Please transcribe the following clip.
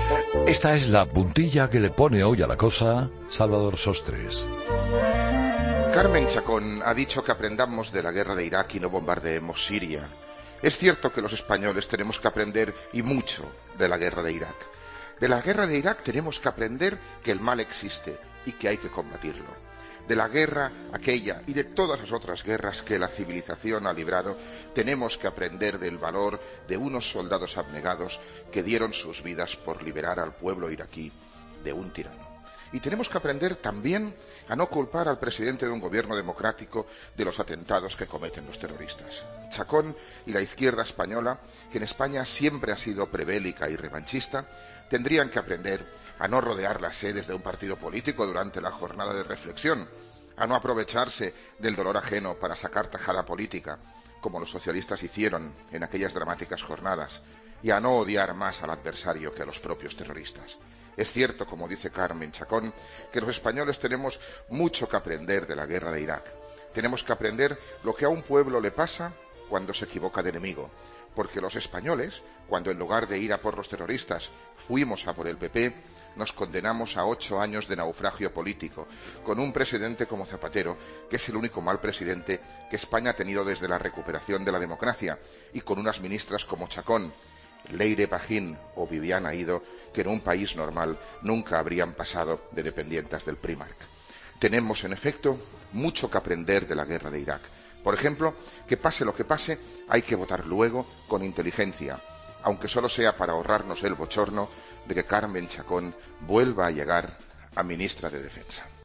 Esta es la puntilla que le pone hoy a la cosa Salvador Sostres. Carmen Chacón ha dicho que aprendamos de la guerra de Irak y no bombardeemos Siria. Es cierto que los españoles tenemos que aprender, y mucho, de la guerra de Irak. De la guerra de Irak tenemos que aprender que el mal existe y que hay que combatirlo. De la guerra aquella y de todas las otras guerras que la civilización ha librado, tenemos que aprender del valor de unos soldados abnegados que dieron sus vidas por liberar al pueblo iraquí de un tirano. Y tenemos que aprender también a no culpar al presidente de un gobierno democrático de los atentados que cometen los terroristas. Chacón y la izquierda española, que en España siempre ha sido prebélica y revanchista, tendrían que aprender a no rodear las sedes de un partido político durante la jornada de reflexión, a no aprovecharse del dolor ajeno para sacar tajada política, como los socialistas hicieron en aquellas dramáticas jornadas, y a no odiar más al adversario que a los propios terroristas. Es cierto, como dice Carmen Chacón, que los españoles tenemos mucho que aprender de la guerra de Irak. Tenemos que aprender lo que a un pueblo le pasa cuando se equivoca de enemigo, porque los españoles, cuando en lugar de ir a por los terroristas fuimos a por el PP, nos condenamos a 8 años de naufragio político, con un presidente como Zapatero, que es el único mal presidente que España ha tenido desde la recuperación de la democracia, y con unas ministras como Chacón, Leire Pajín o Viviana Ido, que en un país normal nunca habrían pasado de dependientes del Primark. Tenemos, en efecto, mucho que aprender de la guerra de Irak. Por ejemplo, que pase lo que pase, hay que votar luego con inteligencia, aunque solo sea para ahorrarnos el bochorno de que Carmen Chacón vuelva a llegar a ministra de Defensa.